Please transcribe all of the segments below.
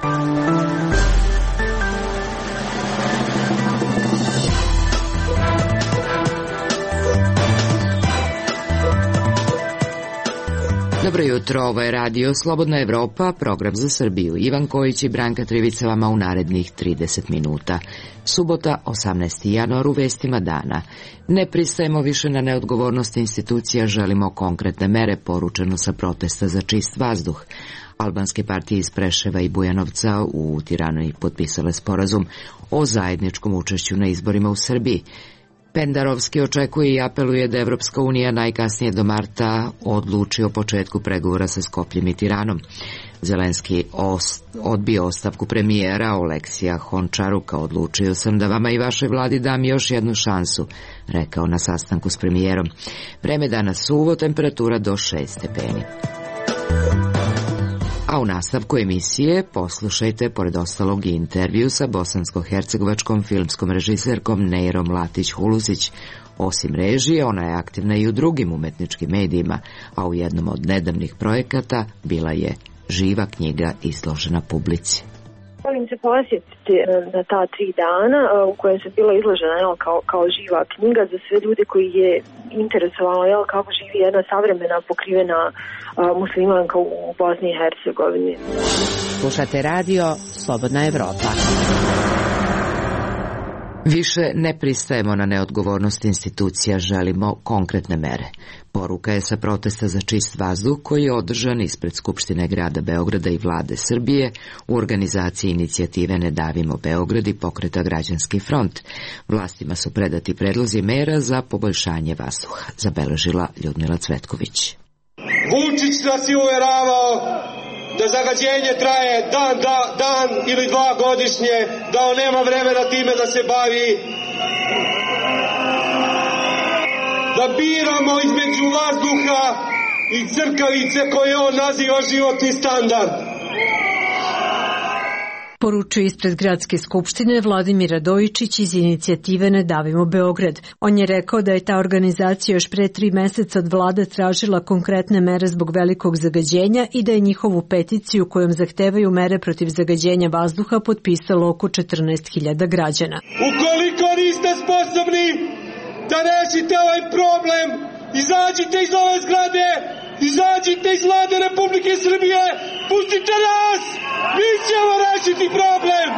Dobro jutro, ovo je radio Slobodna Evropa, program za Srbiju. Ivan Kojić i Branka Trivica vama u narednih 30 minuta. Subota, 18. januar, u vestima dana. Ne pristajemo više na neodgovornost institucija, želimo konkretne mere, poručeno sa protesta za čist vazduh. Albanske partije iz Preševa i Bujanovca u Tirani potpisale sporazum o zajedničkom učešću na izborima u Srbiji. Pendarovski očekuje i apeluje da Evropska unija najkasnije do marta odluči o početku pregovora sa Skopljem i Tiranom. Zelenski odbio ostavku premijera Oleksija Hončaruka. Odlučio sam da vama i vašoj vladi dam još jednu šansu, rekao na sastanku s premijerom. Vreme danas suvo, temperatura do 6 stepeni. A u nastavku emisije poslušajte, pored ostalog, i intervju sa bosansko-hercegovačkom filmskom režiserkom Nejrom Latić-Hulusić. Osim režije, ona je aktivna i u drugim umetničkim medijima, a u jednom od nedavnih projekata bila je živa knjiga izložena publici. Volim se posjetiti na ta 3 dana u kojem se bila izložena kao živa knjiga za sve ljude koji je interesovalo kako živi jedna savremena pokrivena muslimanka u Bosni i Hercegovini. Slušate radio Slobodna Evropa. Više ne pristajemo na neodgovornost institucija, želimo konkretne mere. Poruka je sa protesta za čist vazduh koji je održan ispred Skupštine grada Beograda i vlade Srbije u organizaciji inicijative Ne davimo Beograd i pokreta Građanski front. Vlastima su predati predlozi mera za poboljšanje vazduha, zabeležila Ljudmila Cvetković. Vučić nas je uveravao da zagađenje traje dan ili 2 godišnje, da on nema vremena time da se bavi, da biramo između vazduha i crkavice koje on naziva životni standard. Poručuje ispred Gradske skupštine Vladimir Radojičić iz inicijative Ne davimo Beograd. On je rekao da je ta organizacija još pre 3 meseca od vlade tražila konkretne mere zbog velikog zagađenja i da je njihovu peticiju kojom zahtevaju mere protiv zagađenja vazduha potpisalo oko 14.000 građana. Ukoliko niste sposobni da rešite ovaj problem, izađite iz ove zgrade, izađite iz vlade Republike Srbije, pustite nas, mi ćemo rešiti problem.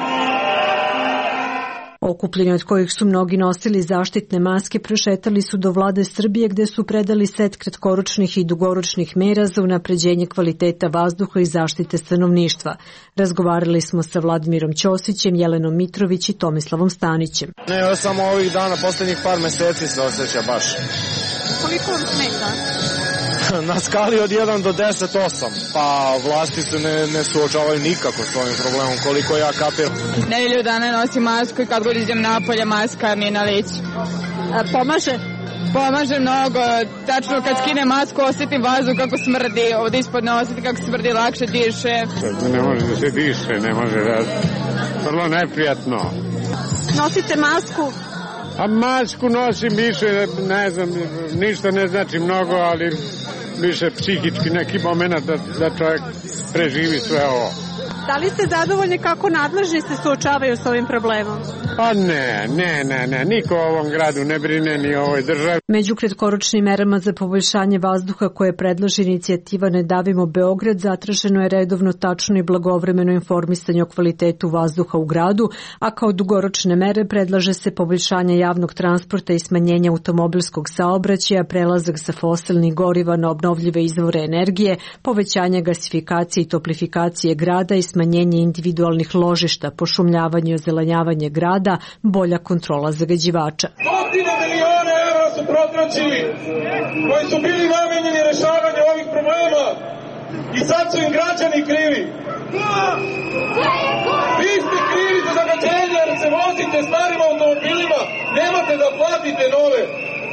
Okupljeni, od kojih su mnogi nosili zaštitne maske, prošetali su do vlade Srbije gde su predali set kratkoročnih i dugoročnih mera za unapređenje kvaliteta vazduha i zaštite stanovništva. Razgovarali smo sa Vladimirom Ćosićem, Jelenom Mitrović i Tomislavom Stanićem. Ne, samo ovih dana, poslednjih par meseci se osjeća baš. Koliko vam smeta? Na skali od 1 do 10, 8. Pa vlasti se ne suočavaju nikako s ovim problemom, koliko ja kapiram. Nedelju dana nosim masku i kad god idem napolje, maska mi je na licu. Pomaže? Pomaže mnogo. Tačno kad skinem masku osjetim vazduh kako smrdi. Ovdje ispod ne osjetim kako smrdi, lakše diše. Ne može da se diše, ne može da... Vrlo neprijatno. Nosite masku? A masku nosim više, ne znam, ništa ne znači mnogo, ali više psihički neki moment da čovjek preživi sve ovo. Da li ste zadovoljni kako nadležni se suočavaju s ovim problemom? Pa ne, niko u ovom gradu ne brine ni o ovoj državi. Među kratkoročnim merama za poboljšanje vazduha koje predlaže inicijativa Ne davimo Beograd zatraženo je redovno, tačno i blagovremeno informisanje o kvalitetu vazduha u gradu, a kao dugoročne mere predlaže se poboljšanje javnog transporta i smanjenja automobilskog saobraćaja, prelazak sa fosilnih goriva na obnovljive izvore energije, povećanje gasifikacije i toplifikacije grada i smanjenje individualnih ložišta, pošumljavanje i ozelenjavanje grada, bolja kontrola zagađivača. 100 miliona evra su protraćili koji su bili namenjeni rešavanju ovih problema i sad su im građani krivi. Vi ste krivi za zagađenje jer se vozite starim automobilima, nemate da platite nove.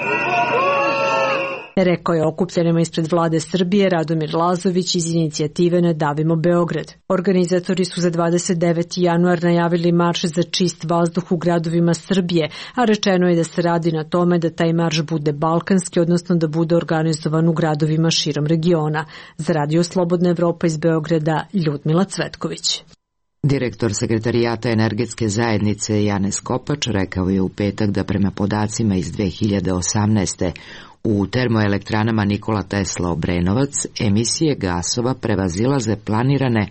Rekao je okupljenima ispred vlade Srbije Radomir Lazović iz inicijative Ne davimo Beograd. Organizatori su za 29. januar najavili marš za čist vazduh u gradovima Srbije, a rečeno je da se radi na tome da taj marš bude balkanski, odnosno da bude organizovan u gradovima širom regiona. Za radio Slobodna Evropa iz Beograda, Ljudmila Cvetković. Direktor Sekretarijata energetske zajednice Janez Kopač rekao je u petak da prema podacima iz 2018. u termoelektranama Nikola Tesla Obrenovac emisije gasova prevazilaze planirane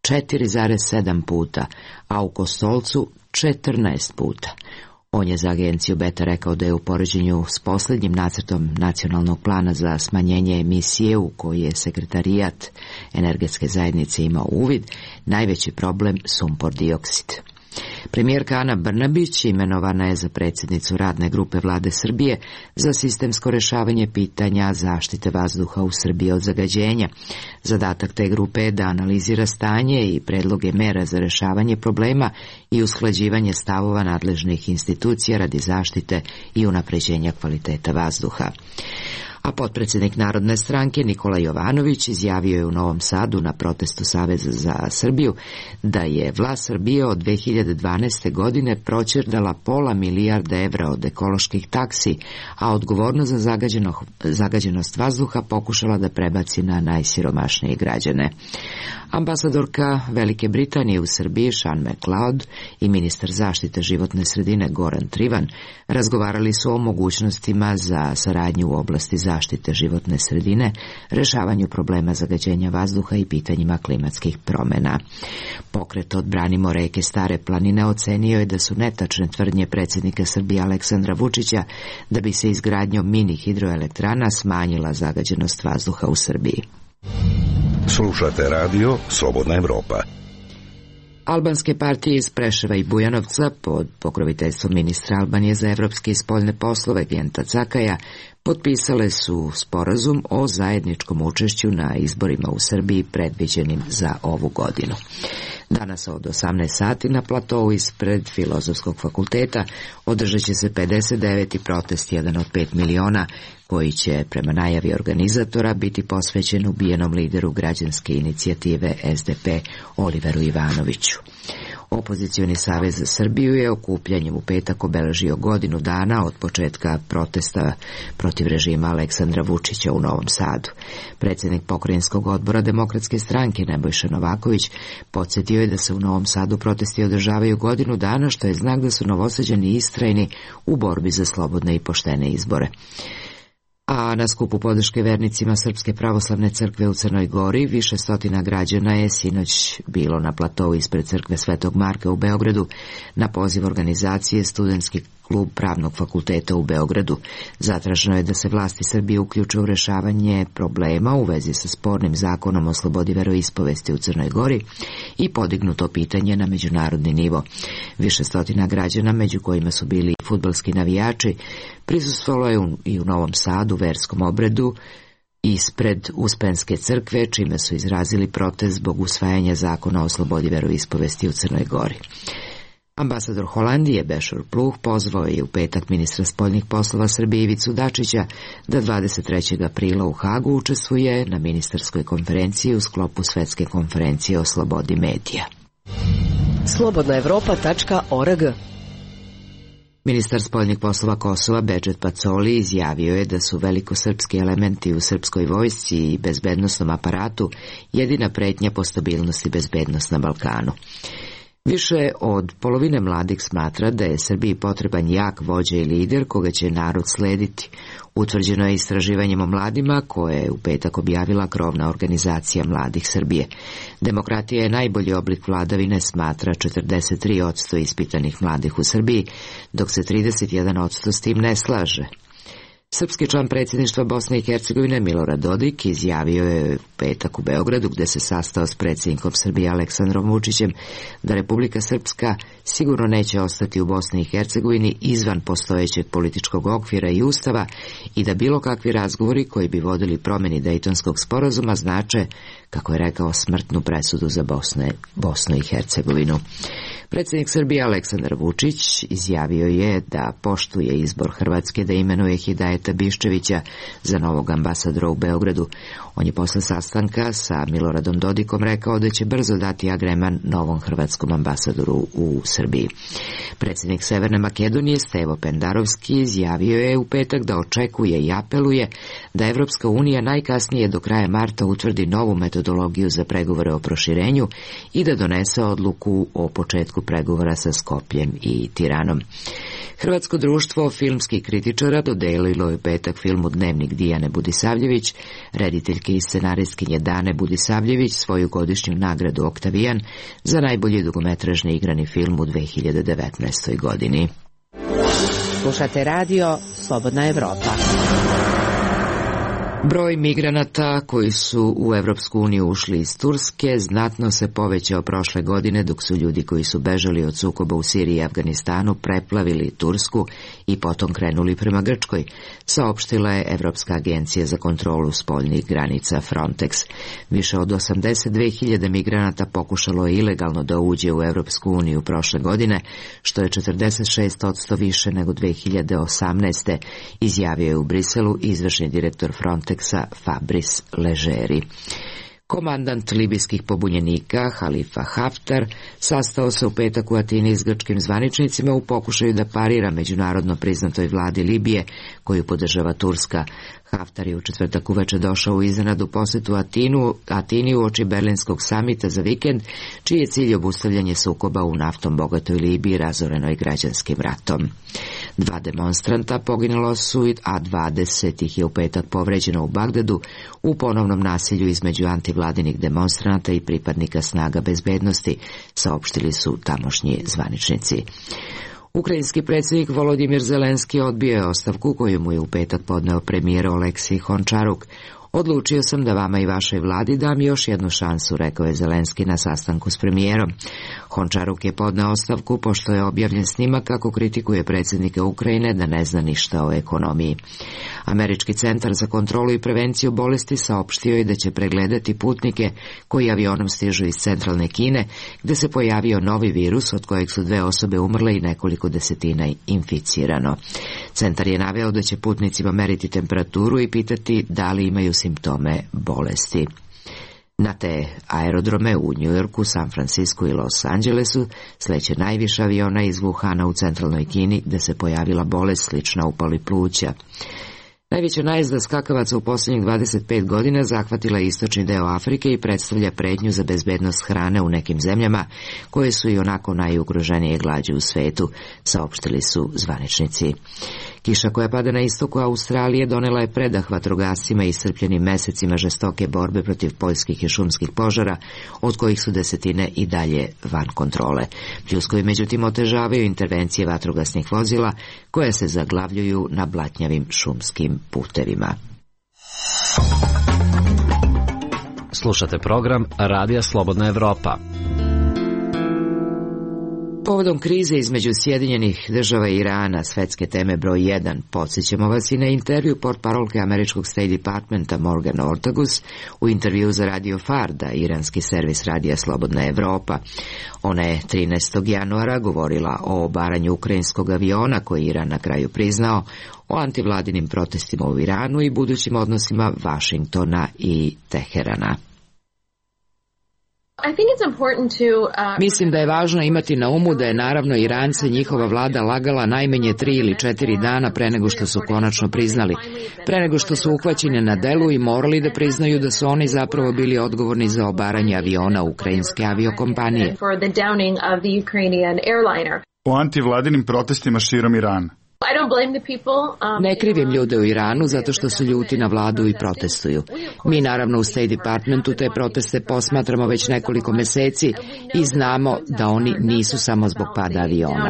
4,7 puta, a u Kostolcu 14 puta. On je za agenciju Beta rekao da je u poređenju s posljednjim nacrtom nacionalnog plana za smanjenje emisije u koji je Sekretarijat energetske zajednice imao uvid, najveći problem sumpor dioksid. Premijerka Ana Brnabić imenovana je za predsjednicu radne grupe Vlade Srbije za sistemsko rješavanje pitanja zaštite vazduha u Srbiji od zagađenja. Zadatak te grupe je da analizira stanje i predloge mera za rješavanje problema i usklađivanje stavova nadležnih institucija radi zaštite i unapređenja kvaliteta vazduha. A potpredsjednik Narodne stranke Nikola Jovanović izjavio je u Novom Sadu na protestu Saveza za Srbiju da je vlast Srbije od 2012. godine proćerdala £500 milijarda od ekoloških taksi, a odgovornost za zagađenost vazduha pokušala da prebaci na najsiromašnije građane. Ambasadorka Velike Britanije u Srbiji Sean McLeod i ministar zaštite životne sredine Goran Trivan razgovarali su o mogućnostima za saradnju u oblasti zaštite životne sredine, rješavanju problema zagađenja vazduha i pitanjima klimatskih promjena. Pokret Odbranimo reke Stare planine ocenio je da su netačne tvrdnje predsjednika Srbije Aleksandra Vučića da bi se izgradnjom mini hidroelektrana smanjila zagađenost vazduha u Srbiji. Slušate radio Slobodna Evropa. Albanske partije iz Preševa i Bujanovca pod pokroviteljstvom ministra Albanije za evropske i spoljne poslove Genta Cakaja potpisale su sporazum o zajedničkom učešću na izborima u Srbiji predviđenim za ovu godinu. Danas od 18 sati na platovu ispred Filozofskog fakulteta održat će se 59. protest, jedan od 5 miliona, koji će, prema najavi organizatora, biti posvećen ubijenom lideru građanske inicijative SDP Oliveru Ivanoviću. Opozicioni savez za Srbiju je okupljanjem u petak obeležio godinu dana od početka protesta protiv režima Aleksandra Vučića u Novom Sadu. Predsjednik pokrajinskog odbora Demokratske stranke Nebojša Novaković podsjetio je da se u Novom Sadu protesti održavaju godinu dana, što je znak da su Novosađani istrajni u borbi za slobodne i poštene izbore. A na skupu podrške vernicima Srpske pravoslavne crkve u Crnoj Gori više stotina građana je sinoć bilo na platovu ispred crkve Svetog Marka u Beogradu na poziv organizacije Studentski klub Pravnog fakulteta u Beogradu. Zatraženo je da se vlasti Srbije uključe u rješavanje problema u vezi sa spornim zakonom o slobodi veroispovesti u Crnoj Gori i podignuto pitanje na međunarodni nivo. Više stotina građana, među kojima su bili i fudbalski navijači, prisustvovalo je i u Novom Sadu verskom obredu ispred Uspenske crkve, čime su izrazili protest zbog usvajanja zakona o slobodi veroispovesti u Crnoj Gori. Ambasador Holandije Bešor Pluh pozvao je u petak ministra spoljnih poslova Srbije Ivicu Dačića da 23. aprila u Hagu učestvuje na ministarskoj konferenciji u sklopu Svetske konferencije o slobodi medija. Slobodnaevropa.org. Ministar spoljnih poslova Kosova Bedžet Pacoli izjavio je da su velikosrpski elementi u srpskoj vojsci i bezbednosnom aparatu jedina pretnja po stabilnosti i bezbednost na Balkanu. Više od polovine mladih smatra da je Srbiji potreban jak vođa i lider koga će narod slediti. Utvrđeno je istraživanjem o mladima koje je u petak objavila krovna organizacija mladih Srbije. Demokratija je najbolji oblik vladavine, smatra 43% ispitanih mladih u Srbiji, dok se 31% s tim ne slaže. Srpski član predsjedništva Bosne i Hercegovine Milorad Dodik izjavio je u petak u Beogradu, gde se sastao s predsjednikom Srbije Aleksandrom Vučićem, da Republika Srpska sigurno neće ostati u Bosni i Hercegovini izvan postojećeg političkog okvira i ustava i da bilo kakvi razgovori koji bi vodili promjeni Dejtonskog sporazuma znače, kako je rekao, smrtnu presudu za Bosnu i Hercegovinu. Predsjednik Srbije Aleksandar Vučić izjavio je da poštuje izbor Hrvatske da imenuje Hidajeta Biščevića za novog ambasadora u Beogradu. On je posle sastanka sa Miloradom Dodikom rekao da će brzo dati agreman novom hrvatskom ambasadoru u Srbiji. Predsjednik Severne Makedonije Stevo Pendarovski izjavio je u petak da očekuje i apeluje da Evropska unija najkasnije do kraja marta utvrdi novu metodologiju za pregovore o proširenju i da donese odluku o početku pregovora sa Skopljem i Tiranom. Hrvatsko društvo filmskih kritičara dodelilo je u petak filmu Dnevnik Dijane Budisavljević, rediteljke i scenaristkinje Dane Budisavljević, svoju godišnju nagradu Oktavijan za najbolji dugometražni igrani film u 2019. godini. Slušate radio Slobodna Evropa. Broj migranata koji su u Evropsku uniju ušli iz Turske znatno se povećao prošle godine, dok su ljudi koji su bežali od sukoba u Siriji i Afganistanu preplavili Tursku i potom krenuli prema Grčkoj, saopštila je Evropska agencija za kontrolu spoljnih granica Frontex. Više od 82.000 migranata pokušalo je ilegalno da uđe u Evropsku uniju prošle godine, što je 46% više nego 2018. izjavio je u Briselu izvršni direktor Frontexa Fabrice Leggeri. Komandant libijskih pobunjenika Halifa Haftar sastao se u petak u Atini s grčkim zvaničnicima u pokušaju da parira međunarodno priznatoj vladi Libije koju podržava Turska. Haftar je u četvrtak uveče došao u iznenadnu posjetu Atini uoči berlinskog samita za vikend, čiji je cilj obustavljanje sukoba u naftom bogatoj Libiji razorenoj građanskim ratom. 2 demonstranta poginula su, a 20 ih je u petak povređeno u Bagdadu u ponovnom nasilju između antivladinih demonstranata i pripadnika snaga bezbednosti, saopštili su tamošnji zvaničnici. Ukrajinski predsjednik Volodimir Zelenski odbio je ostavku koju mu je u petak podneo premijer Oleksij Hončaruk. Odlučio sam da vama i vašoj vladi dam još jednu šansu, rekao je Zelenski na sastanku s premijerom. Hončaruk je podneo ostavku pošto je objavljen snimak kako kritikuje predsjednika Ukrajine da ne zna ništa o ekonomiji. Američki centar za kontrolu i prevenciju bolesti saopštio je da će pregledati putnike koji avionom stižu iz centralne Kine, gdje se pojavio novi virus od kojeg su 2 osobe umrle i nekoliko desetina inficirano. Centar je naveo da će putnicima meriti temperaturu i pitati da li imaju simptome bolesti. Na te aerodrome u New Yorku, San Francisco i Los Angelesu sleće najviše aviona iz Wuhana u centralnoj Kini, gdje se pojavila bolest slična upali pluća. Najveća najezda skakavaca u posljednjih 25 godina zahvatila istočni deo Afrike i predstavlja pretnju za bezbednost hrane u nekim zemljama koje su i onako najugroženije glađu u svetu, saopštili su zvaničnici. Kiša koja pada na istoku Australije donela je predah vatrogascima i iscrpljenim mesecima žestoke borbe protiv poljskih i šumskih požara, od kojih su desetine i dalje van kontrole. Pljuskovi međutim otežavaju intervencije vatrogasnih vozila koje se zaglavljuju na blatnjavim šumskim putevima. Slušate program Radija Slobodna Evropa. Povodom krize između Sjedinjenih Država i Irana, svetske teme broj 1, podsjećamo vas i na intervju portparolke američkog State Departmenta Morgan Ortagus u intervju za Radio Farda, iranski servis Radija Slobodna Evropa. Ona je 13. januara govorila o obaranju ukrajinskog aviona koji Iran na kraju priznao, o antivladinim protestima u Iranu i budućim odnosima Vašingtona i Teherana. Mislim da je važno imati na umu da je naravno Irance njihova vlada lagala najmanje 3 ili 4 dana pre nego što su konačno priznali, pre nego što su uhvaćeni na delu i morali da priznaju da su oni zapravo bili odgovorni za obaranje aviona ukrajinske aviokompanije. O antivladinim protestima širom Irana. Ne krivim ljude u Iranu zato što su ljuti na vladu i protestuju. Mi naravno u State Departmentu te proteste posmatramo već nekoliko meseci i znamo da oni nisu samo zbog pada aviona.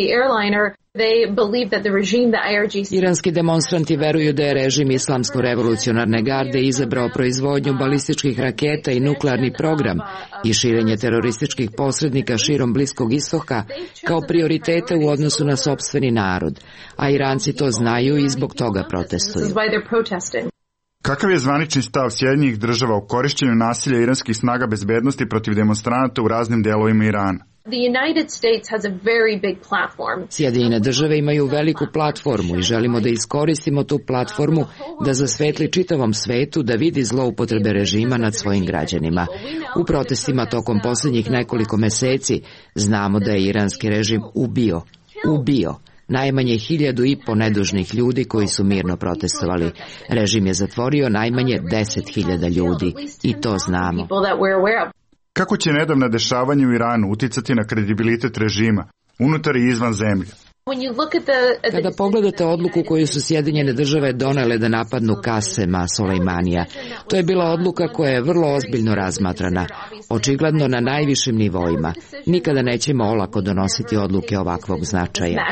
Iranski demonstranti veruju da je režim Islamsko-revolucionarne garde izabrao proizvodnju balističkih raketa i nuklearni program i širenje terorističkih posrednika širom Bliskog istoka kao prioritete u odnosu na sopstveni narod, a Iranci to znaju i zbog toga protestuju. Kakav je zvanični stav Sjedinjenih država o korišćenju nasilja iranskih snaga bezbednosti protiv demonstranata u raznim delovima Irana? Sjedinjene države imaju veliku platformu i želimo da iskoristimo tu platformu da zasvetli čitavom svetu da vidi zloupotrebe režima nad svojim građanima. U protestima tokom posljednjih nekoliko meseci znamo da je iranski režim ubio najmanje 1.500 nedužnih ljudi koji su mirno protestovali. Režim je zatvorio najmanje 10.000 ljudi i to znamo. Kako će nedavna dešavanja u Iranu uticati na kredibilitet režima, unutar i izvan zemlje? Kada pogledate odluku koju su Sjedinjene države donele da napadnu Kasema Solejmanija, to je bila odluka koja je vrlo ozbiljno razmatrana, očigledno na najvišim nivoima. Nikada nećemo olako donositi odluke ovakvog značaja.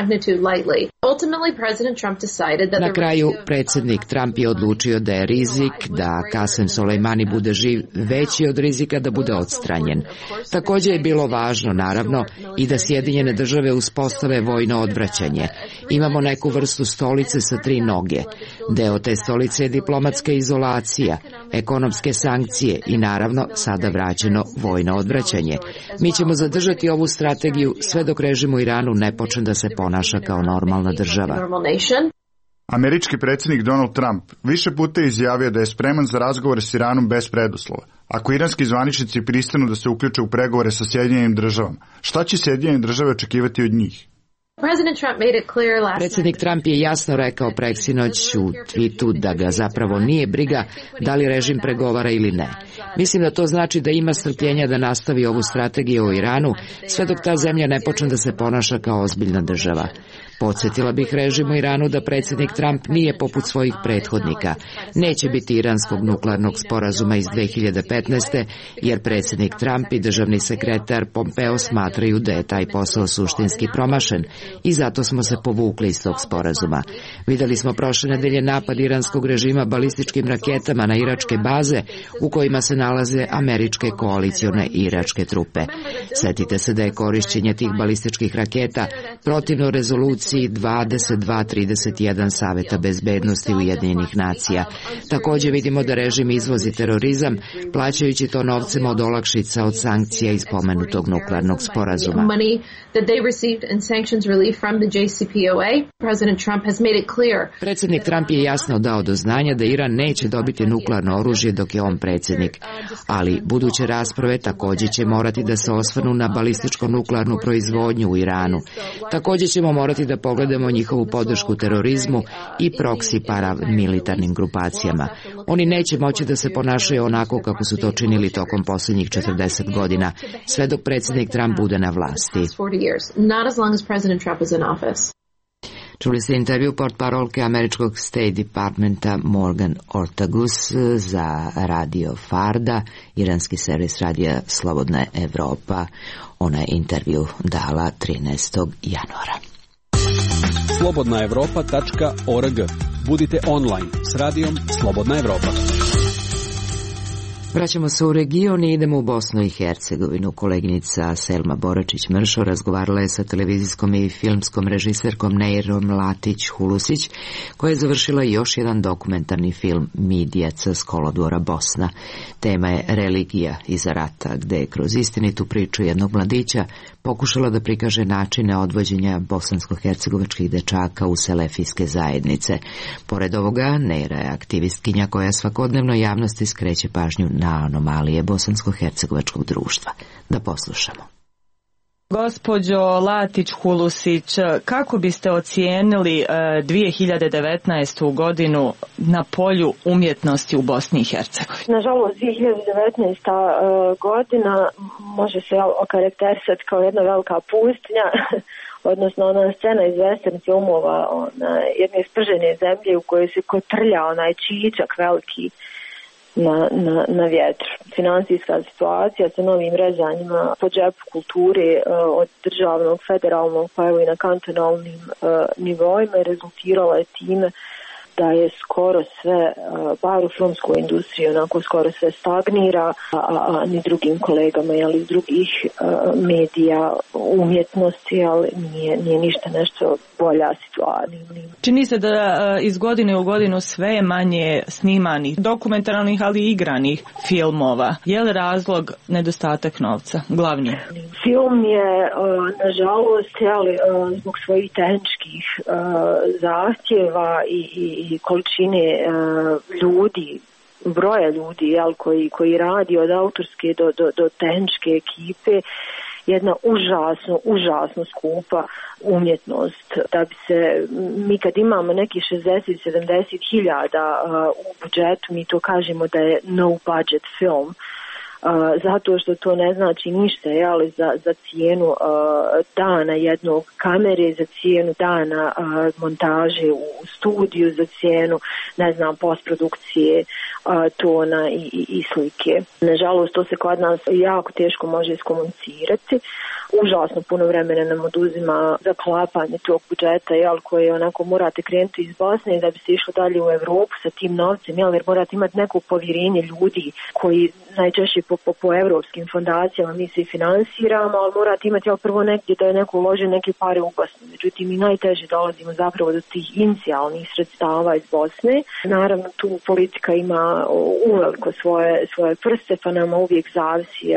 Na kraju, predsjednik Trump je odlučio da je rizik da Kasem Solejmani bude živ veći od rizika da bude odstranjen. Također je bilo važno, naravno, i da Sjedinjene države uspostave vojno odvraćanje. Imamo neku vrstu stolice sa 3 noge. Deo te stolice je diplomatska izolacija, ekonomske sankcije i naravno sada vraćeno vojno odvraćanje. Mi ćemo zadržati ovu strategiju sve dok režim u Iranu ne počne da se ponaša kao normalna država. Američki predsjednik Donald Trump više puta je izjavio da je spreman za razgovore s Iranom bez preduslova. Ako iranski zvaničnici pristanu da se uključe u pregovore sa Sjedinjenim državama, šta će Sjedinjene države očekivati od njih? Predsjednik Trump je jasno rekao preksinoć u tweetu da ga zapravo nije briga da li režim pregovara ili ne. Mislim da to znači da ima strpljenja da nastavi ovu strategiju u Iranu sve dok ta zemlja ne počne da se ponaša kao ozbiljna država. Podsjetila bih režim u Iranu da predsjednik Trump nije poput svojih prethodnika. Neće biti iranskog nuklearnog sporazuma iz 2015. jer predsjednik Trump i državni sekretar Pompeo smatraju da je taj posao suštinski promašen i zato smo se povukli iz tog sporazuma. Vidjeli smo prošle nedelje napad iranskog režima balističkim raketama na iračke baze u kojima se nalaze američke koalicione iračke trupe. Sjetite se da je korišćenje tih balističkih raketa protivno rezoluciji 2231 Saveta bezbednosti Ujedinjenih nacija. Također vidimo da režim izvozi terorizam, plaćajući to novcem od olakšica od sankcija iz pomenutog nuklearnog sporazuma. Predsjednik Trump je jasno dao do znanja da Iran neće dobiti nuklearno oružje dok je on predsjednik, ali buduće rasprave također će morati da se osvrnu na balističko-nuklearnu proizvodnju u Iranu. Također ćemo morati da pogledamo njihovu podršku terorizmu i proksi paramilitarnim grupacijama. Oni neće moći da se ponašaju onako kako su to činili tokom posljednjih 40 godina, sve dok predsjednik Trump bude na vlasti. Čuli ste intervju portparolke američkog State Departmenta Morgan Ortagus za radio Farda, iranski servis radija Slobodna Evropa. Ona je intervju dala 13. januara. slobodnaevropa.org. Budite online s radijom Slobodna Evropa. Vraćamo se u region i idemo u Bosnu i Hercegovinu. Koleginica Selma Boračić-Mršo razgovarala je sa televizijskom i filmskom režiserkom Neirom Latić-Hulusić, koja je završila još jedan dokumentarni film Mi djeca s kolodvora Bosna. Tema je religija iza rata, gde je kroz istinitu priču jednog mladića pokušala da prikaže načine odvođenja bosansko-hercegovačkih dečaka u selefijske zajednice. Pored ovoga, Neira je aktivistkinja koja svakodnevno javnosti skreće pažnju na anomalije bosansko-hercegovačkog društva. Da poslušamo. Gospođo Latić-Hulusić, kako biste ocijenili 2019. godinu na polju umjetnosti u Bosni i Hercegovini? Nažalost, 2019. godina može se okarakterisati kao jedna velika pustinja, odnosno ona scena iz western filmova, jedne spržene zemlje u kojoj se kotrlja onaj čičak veliki na vjetru. Finansijska situacija sa novim rezanjima po džepu kulture od državnog, federalnog pa evo i na kantonalnim nivoima rezultirala je time da je skoro sve, bar u filmskoj industriji, onako skoro sve stagnira, a ni drugim kolegama, jel, iz drugih medija, umjetnosti, ali nije ništa nešto bolja situacija. Čini se da iz godine u godinu sve je manje snimanih, dokumentarnih, ali i igranih filmova. Je li razlog nedostatak novca, glavni? Film je, nažalost, zbog svojih tehničkih zahtjeva i količine ljudi, broja ljudi, koji radi od autorske do tehničke ekipe, jedna užasno skupa umjetnost. Da bi se, mi kad imamo neki 60-70 hiljada u budžetu, mi to kažemo da je no budget film. Zato što to ne znači ništa, ali za cijenu dana jednog kamere, za cijenu dana montaže u studiju, za cijenu, ne znam, postprodukcije tona i slike. Nažalost, to se kod nas jako teško može iskomunicirati. Užasno puno vremena nam oduzima zaklapanje tog budžeta, koje onako morate krenuti iz Bosne da bi se išlo dalje u Evropu sa tim novcem, jer morate imati neko povjerenje ljudi koji najčešće po evropskim fondacijama mi se i finansiramo, ali morate imati prvo negdje da je neko uloži neke pare u Bosnu. Međutim, mi najteže dolazimo zapravo do tih inicijalnih sredstava iz Bosne. Naravno, tu politika ima uveliko svoje prste, pa nama uvijek zavisi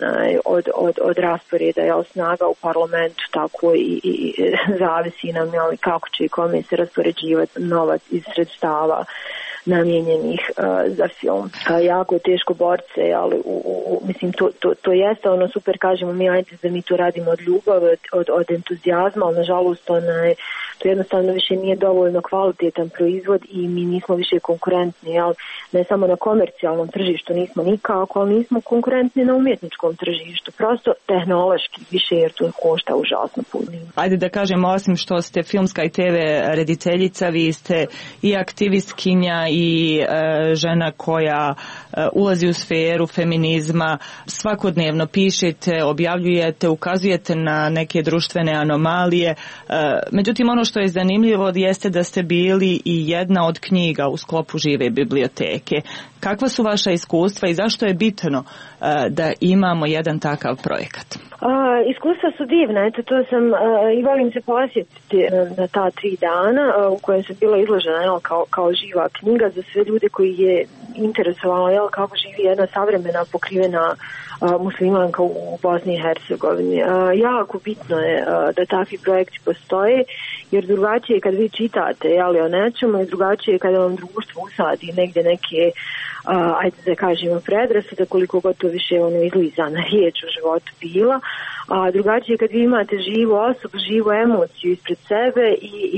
od rasporeda snaga u parlamentu, tako i zavisi nam kako će i kome se raspoređivati novac iz sredstava namijenjenih za film. Jako je teško borce, ali mislim to jeste ono super, kažemo mi, ajde da mi to radimo od ljubavi, od entuzijazma, ali nažalost to jednostavno više nije dovoljno kvalitetan proizvod i mi nismo više konkurentni, ali ne samo na komercijalnom tržištu nismo nikako, ali nismo konkurentni na umjetničkom tržištu, prosto tehnološki više, jer to košta užasno puno. Ajde da kažemo, osim što ste filmska i TV rediteljica, vi ste i aktivistkinja i žena koja ulazi u sferu feminizma, svakodnevno pišete, objavljujete, ukazujete na neke društvene anomalije. Međutim, ono što je zanimljivo jeste da ste bili i jedna od knjiga u sklopu Žive biblioteke. Kakva su vaša iskustva i zašto je bitno da imamo jedan takav projekat? Iskustva su divna, to sam i volim se posjetiti na ta 3 dana u kojem sam bila izložena kao živa knjiga za sve ljude koji je interesovalo kako živi jedna savremena pokrivena muslimanka u Bosni i Hercegovini. Jako bitno je da takvi projekti postoje, jer drugačije kad vi čitate o nečemu i drugačije kada vam društvo usadi negdje neke ajde da kažemo predrasude, koliko god to više izlizana riječ u životu bila, a drugačije kad vi imate živu osobu, živu emociju ispred sebe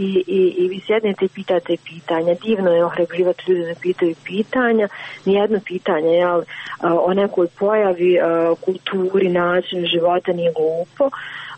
i vi sjednete i pitate pitanja. Divno je ohrabrivati ljude da pitaju pitanja, nijedno pitanje o nekoj pojavi, kulturi, načinu života nije glupo.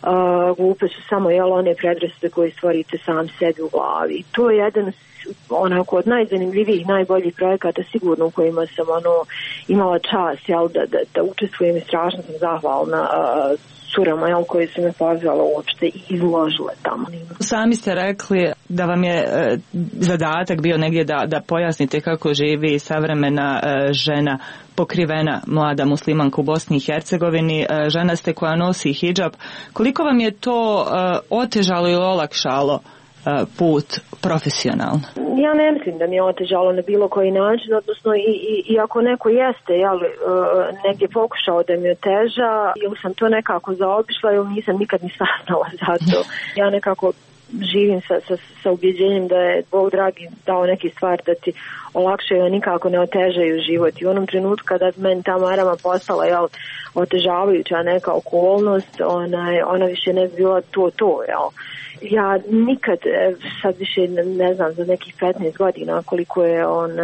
Glupe su samo one predrasude koje stvorite sam sebi u glavi. I to je jedan onako od najzanimljivijih, najboljih projekata sigurno u kojima sam imala čast da učestvujem i strašno sam zahvalna curama koje su me pozvala uopšte i izložile tamo. Sami ste rekli da vam je zadatak bio negdje da pojasnite kako živi savremena žena pokrivena mlada muslimanka u Bosni i Hercegovini. Žena ste koja nosi hidžab. Koliko vam je to otežalo ili olakšalo put profesionalno? Ja ne mislim da mi je otežalo na bilo koji način, odnosno i ako neko jeste negdje pokušao da mi oteža, ili sam to nekako zaobišla ili nisam nikad ni saznala za to. Ja nekako živim sa ubjeđenjem da je Bog dragi dao neke stvari da ti olakšaju, a nikako ne otežaju život. I u onom trenutku kada meni ta marama postala otežavajuća neka okolnost, ona više ne bila to. Ja nikad, sad više ne znam, za nekih 15 godina koliko je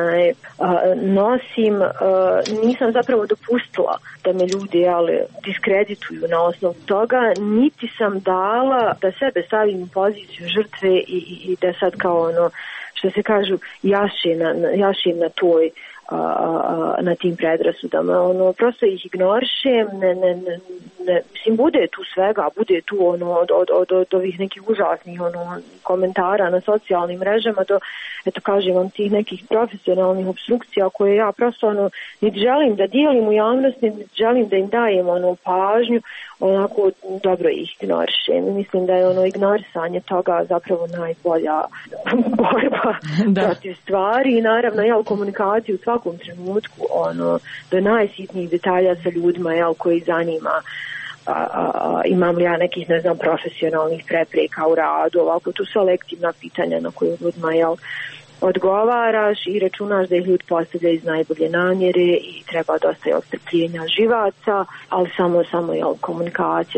nosim, nisam zapravo dopustila da me ljudi diskredituju na osnovu toga, niti sam dala da sebe stavim u poziciju žrtve i da sad kao što se kažu jašim na toj na tim predrasudama. Prosto ih ignorišem, mislim, bude tu svega, bude tu od ovih nekih užasnih komentara na socijalnim mrežama do, eto kažem vam, tih nekih profesionalnih obstrukcija koje ja prosto niti želim da dijelim u javnosti, niti želim da im dajem pažnju, onako dobro ih ignorišem. Mislim da je ignorisanje toga zapravo najbolja borba protiv stvari i naravno komunikaciju u svakom trenutku do najsitnijih detalja sa ljudima koji zanima imam li ja nekih profesionalnih prepreka u radu, ovako tu su lektivna pitanja na koje ljudima odgovaraš i računaš da ih ljudi postavljaju iz najbolje namjere i treba dosta strpljenja živaca, ali samo komunikacija.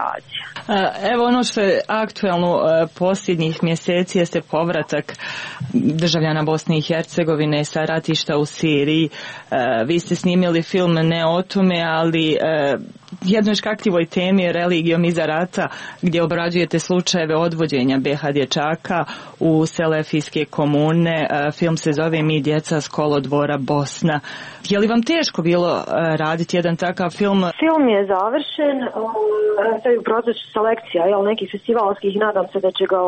Evo ono što je aktuelno posljednjih mjeseci jeste povratak državljana Bosne i Hercegovine sa ratišta u Siriji. Vi ste snimili film ne o tome, ali jednoj škakljivoj temi religijom iza rata, gdje obrađujete slučajeve odvođenja BiH dječaka u selefijske komune. Film se zove Mi djeca s kolodvora Bosna. Je li vam teško bilo raditi jedan takav film? Film je završen, sad je u procesu selekcija nekih festivalskih, nadam se da će ga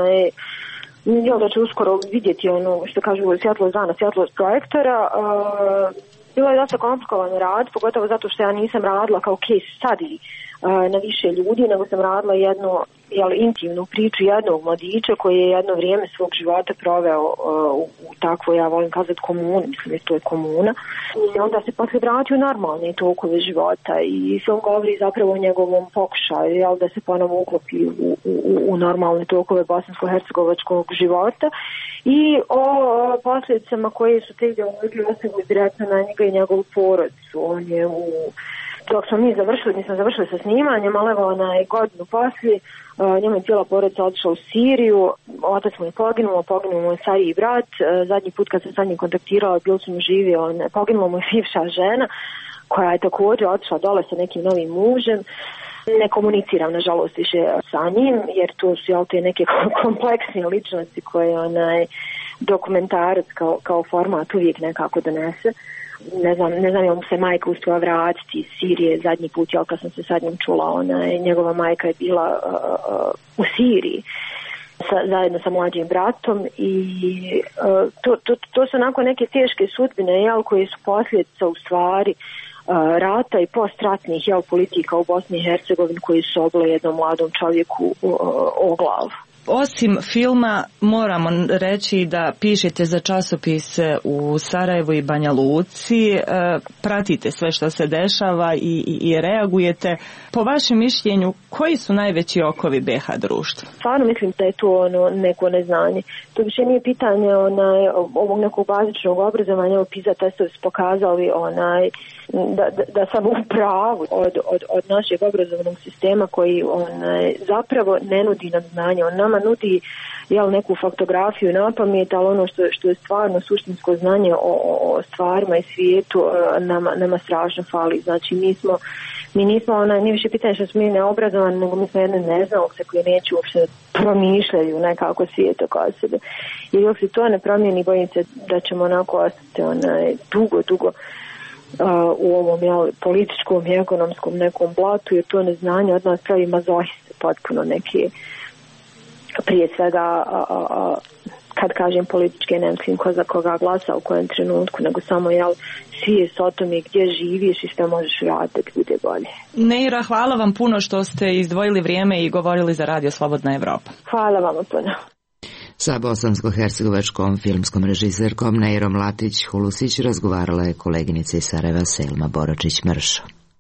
da će uskoro vidjeti što kažu svjetlost dana, svjetlost projektora. Bilo je dosta komplikovan rad, pogotovo zato što ja nisam radila kao case study na više ljudi, nego sam radila jednu intimnu priču jednog mladića koji je jedno vrijeme svog života proveo u takvoj, ja volim kazati, komuni, mislim da to je komuna. I onda se poslije vratio normalne tokove života i film govori zapravo o njegovom pokušaju, da se ponovo uklopi u normalne tokove bosansko-hercegovačkog života i o posljedicama koje su te ideologije ostavili direktno na njega i njegovu porodicu. On je dok smo mi nisam završili sa snimanjem, ali evo godinu poslije, njemu je cijela porodica otišla u Siriju, otac mu je poginuo mu je stariji brat, zadnji put kad sam sa njim kontaktirala, bili su mu živi, poginula mu je bivša žena, koja je također otišla dole sa nekim novim mužem. Ne komuniciram, nažalost, više sa njim, jer to su te neke kompleksne ličnosti koje dokumentarac kao format uvijek nekako donese. Ne znam je mu se majka uspjela vratiti iz Sirije zadnji put, kad sam se sad njim čula, njegova majka je bila u Siriji zajedno sa mlađim bratom i to su onako neke teške sudbine koje su posljedica u stvari rata i postratnih politika u Bosni i Hercegovini koji su obile jednom mladom čovjeku o glavu. Osim filma moramo reći da pišete za časopise u Sarajevu i Banja Luci, pratite sve što se dešava i reagujete. Po vašem mišljenju, koji su najveći okovi BiH društva? Stvarno mislim da je to neko neznanje. To više nije pitanje ovog nekog bazičnog obrazovanja. PISA testovi su pokazali da sam u pravu od našeg obrazovnog sistema koji zapravo ne nudi nam znanje. On nama nudi neku faktografiju na pamet, ali ono što je stvarno suštinsko znanje o stvarima i svijetu nama strašno fali. Znači mi nismo nije više pitanje što smo mi neobrazovani, nego mi smo jedne neznalce koje neće uopšte promišljaju nekako svijet oko sebe. I dok se to ne promijeni, bojim se da ćemo onako ostati dugo u ovom političkom i ekonomskom nekom blatu, jer to neznanje od nas pravi mazohiste potpuno neke, prije svega kad kažem političke, ne mislim ko za koga glasa u kojem trenutku, nego samo svijest o tome gdje živiš i što možeš raditi da bude bolje. Neira, hvala vam puno što ste izdvojili vrijeme i govorili za Radio Slobodna Evropa. Hvala vam puno. Sa bosansko-hercegovačkom filmskom režiserkom Neirom Latić-Hulusić razgovarala je koleginica iz Sarajeva Selma Boročić-Mršo.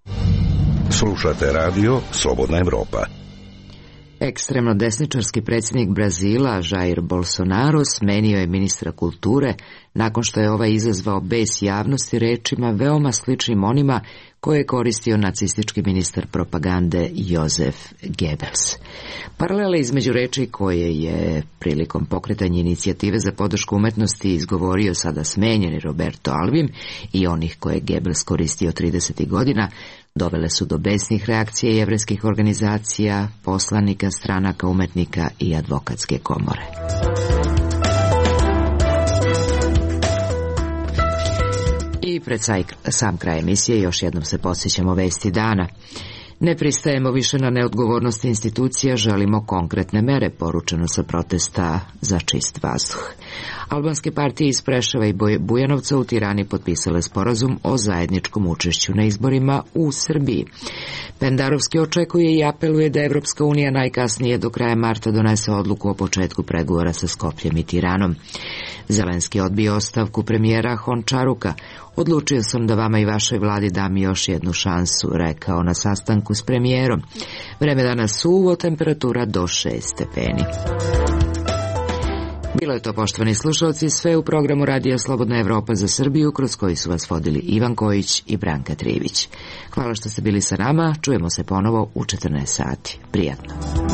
Slušate radio Slobodna Evropa. Ekstremno desničarski predsjednik Brazila Jair Bolsonaro smenio je ministra kulture nakon što je ovaj izazvao bes javnosti rečima veoma sličnim onima koje je koristio nacistički ministar propagande Josef Goebbels. Paralele između reči koje je prilikom pokretanja inicijative za podršku umetnosti izgovorio sada smenjeni Roberto Alvim i onih koje je Goebbels koristio 30. godina dovele su do besnih reakcija jevrejskih organizacija, poslanika, stranaka, umetnika i advokatske komore. I pred sam kraj emisije još jednom se podsjećamo vesti dana. Ne pristajemo više na neodgovornost institucija, želimo konkretne mere, poručeno sa protesta za čist vazduh. Albanske partije iz Preševa i Bujanovca u Tirani potpisale sporazum o zajedničkom učešću na izborima u Srbiji. Pendarovski očekuje i apeluje da Evropska unija najkasnije do kraja marta donese odluku o početku pregovora sa Skopljem i Tiranom. Zelenski odbio ostavku premijera Hončaruka. Odlučio sam da vama i vašoj vladi dam još jednu šansu, rekao na sastanku s premijerom. Vreme danas suvo, temperatura do 6 stepeni. Bilo je to, poštovani slušalci, sve u programu Radija Slobodna Evropa za Srbiju, kroz koji su vas vodili Ivan Kojić i Branka Trivić. Hvala što ste bili sa nama, čujemo se ponovo u 14 sati. Prijatno.